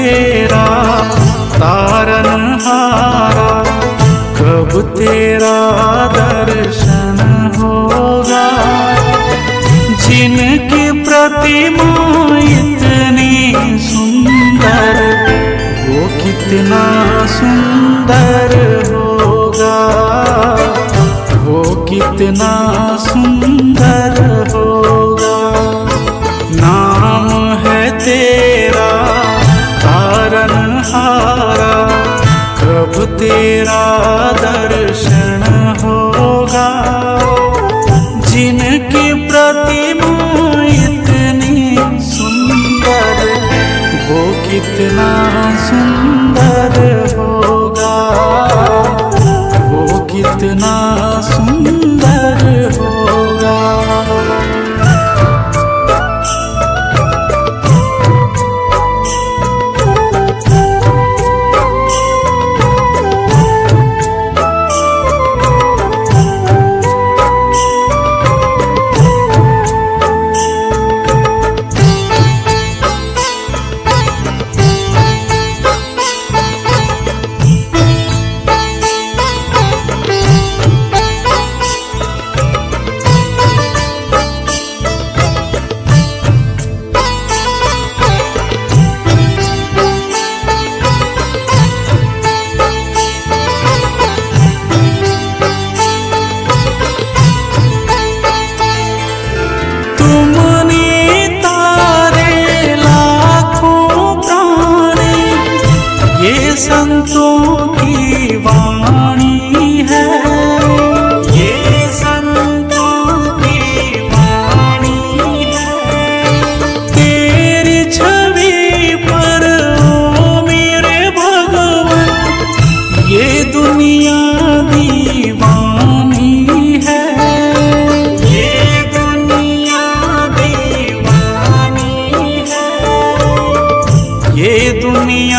तेरा तारनहारा, कब तेरा दर्शन होगा। जिनकी प्रतिमा इतनी सुंदर, वो कितना सुंदर होगा, वो कितना सुंदर होगा। नाम है तेरा तारनहारा, कब तेरा दर्शन होगा। जिनकी प्रतिमा इतनी सुंदर, वो कितना सुंदर होगा, वो कितना सुंदर होगा। संतों की वाणी है, ये संतों की वाणी है। तेरी छवि पर ओ मेरे भगवान, ये दुनिया दीवानी है, ये दुनिया दीवानी है, ये दुनिया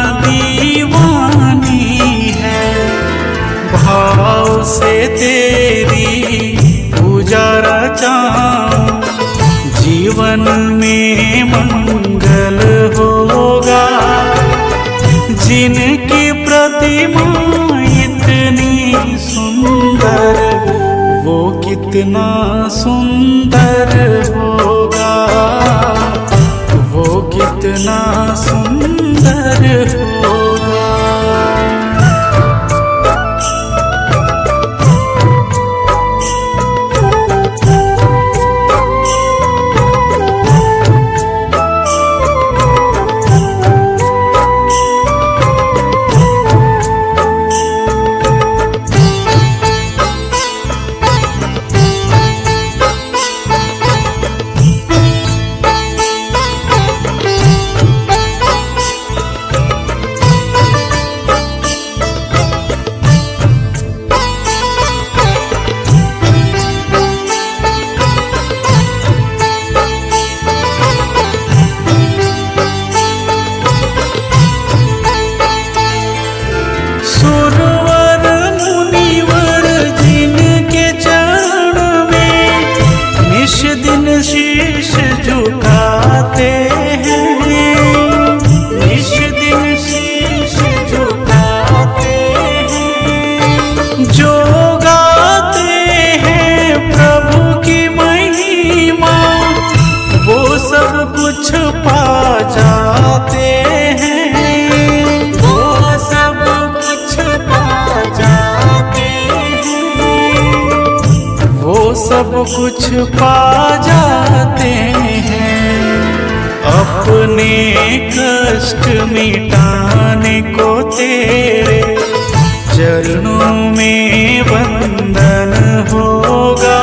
भाव से तेरी पूजा रचाऊं, जीवन में मंगल होगा। जिनकी प्रतिमा इतनी सुंदर, वो कितना सुंदर होगा, वो कितना सुंदर होगा। सुरवर मुनिवर जिनके चरण में निश दिन शीश झुकाते हैं, निश दिन शीश झुकाते हैं। जो गाते हैं प्रभु की महिमा, वो सब कुछ पा जाते हैं, सब कुछ पा जाते हैं। अपने कष्ट मिटाने को तेरे चरणों में वंदन होगा।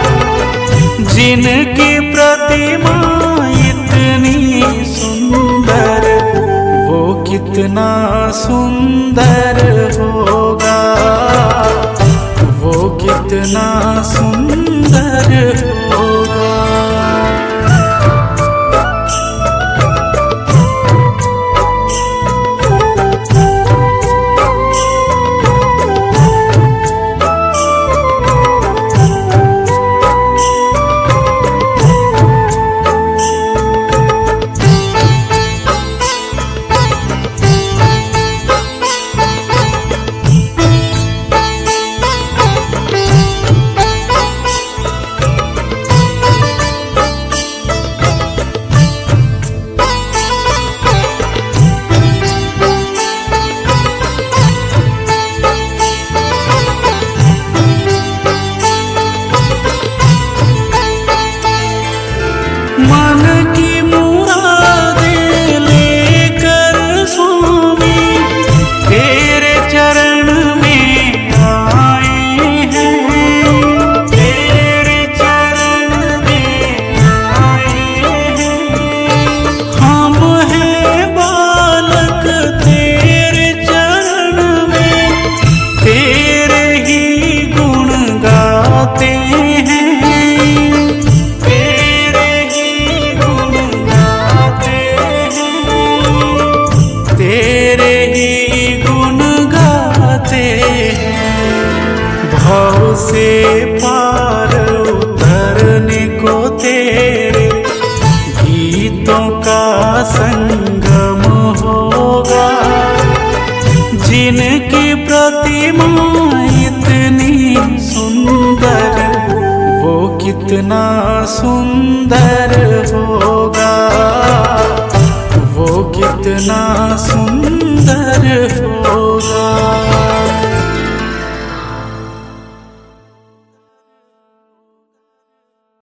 जिनकी प्रतिमा इतनी सुंदर, वो कितना सुंदर होगा, वो कितना सुंदर होगा। से पार उतरने को तेरे गीतों का संगम होगा। जिनकी प्रतिमा इतनी सुंदर, वो कितना सुंदर होगा, वो कितना सुंदर होगा।